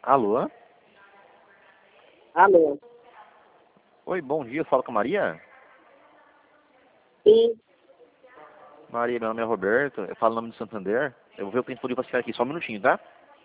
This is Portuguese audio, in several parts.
Alô? Alô? Oi, bom dia, eu falo com a Maria? Sim. Maria, meu nome é Roberto, eu falo o nome do Santander. Eu vou ver o tempo de você aqui, só um minutinho, tá?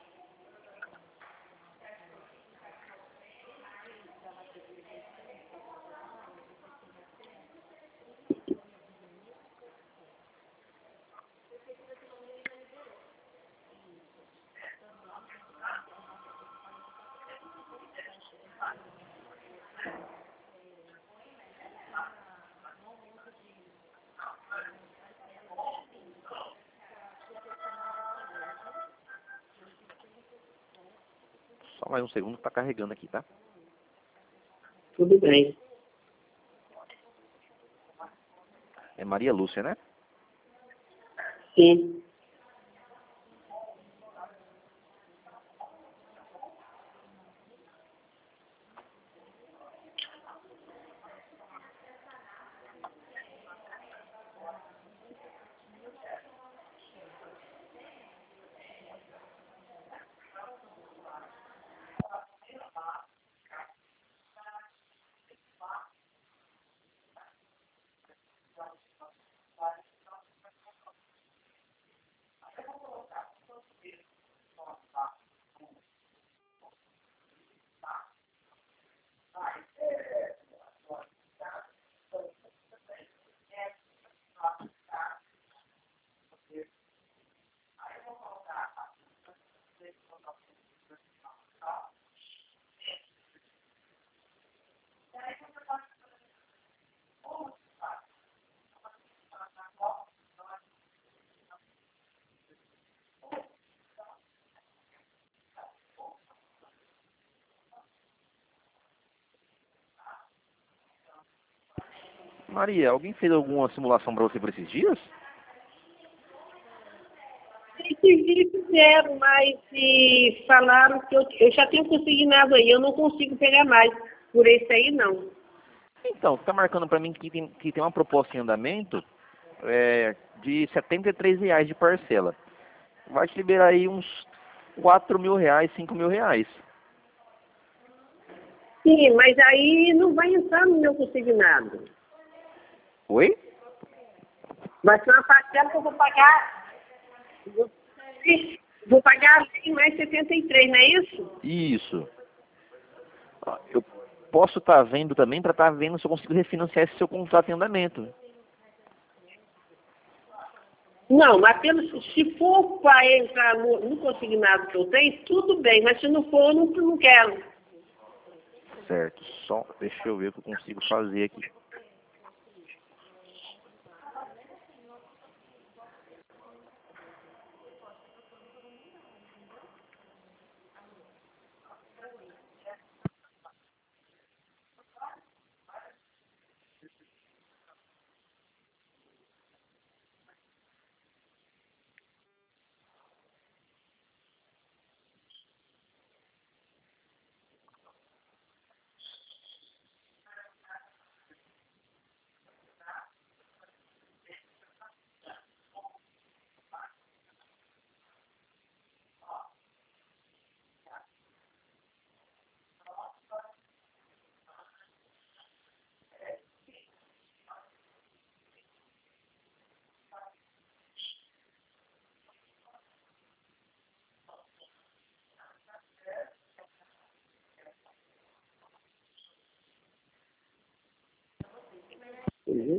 Só mais um segundo que tá carregando aqui, tá? Tudo bem. É Maria Lúcia, né? Sim. Maria, alguém fez alguma simulação pra você por esses dias? Esses dias fizeram, mas falaram que eu já tenho consignado aí, eu não consigo pegar mais por esse aí, não. Então, tá marcando pra mim que tem uma proposta em andamento de R$ 73 de parcela. Vai te liberar aí uns R$ 4.000, R$ 5.000. Sim, mas aí não vai entrar no meu consignado. Oi? Vai ser uma parcela que eu vou pagar. Vou pagar em mais 73, não é isso? Isso. Ó, eu posso estar vendo também para estar vendo se eu consigo refinanciar esse seu contrato em andamento. Não, mas se for para entrar no consignado que eu tenho, tudo bem, mas se não for, eu não quero. Certo. Só deixa eu ver o que eu consigo fazer aqui. Uhum.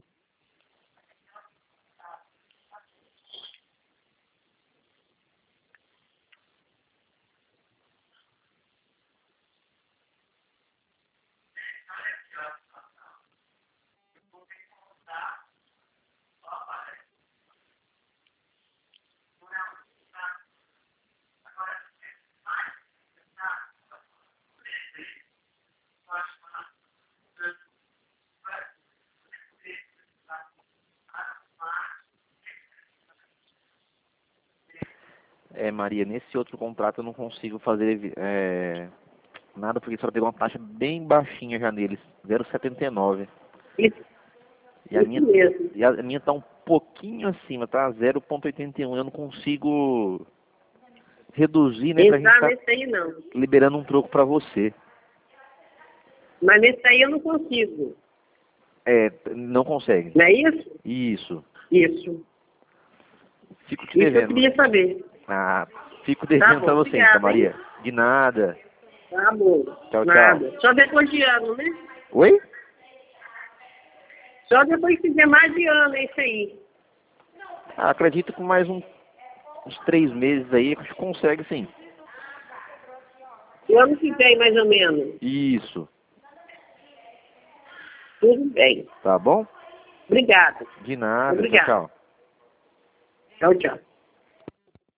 Maria, nesse outro contrato eu não consigo fazer nada porque só pegou uma taxa bem baixinha já neles, 0,79. Isso, E a isso minha, mesmo. e a minha tá um pouquinho acima, tá? 0,81. Eu não consigo reduzir, né, pra gente Entrar tá nesse aí não. liberando um troco pra você. Mas nesse aí eu não consigo. É, não consegue. Não é isso? Isso. Isso. Fico te Isso eu devendo. queria saber. Ah, fico Tá devendo bom, pra você, obrigada, então, Maria. De nada. Tá bom. Tchau, Nada. tchau. Só depois de ano, né? Oi? Só depois que fizer mais de ano, é isso aí. Ah, acredito que mais uns 3 meses aí a gente consegue sim. O ano que vem, mais ou menos. Isso. Tudo bem. Tá bom? Obrigada. De nada. Tchau, Obrigada. tchau. Tchau, tchau.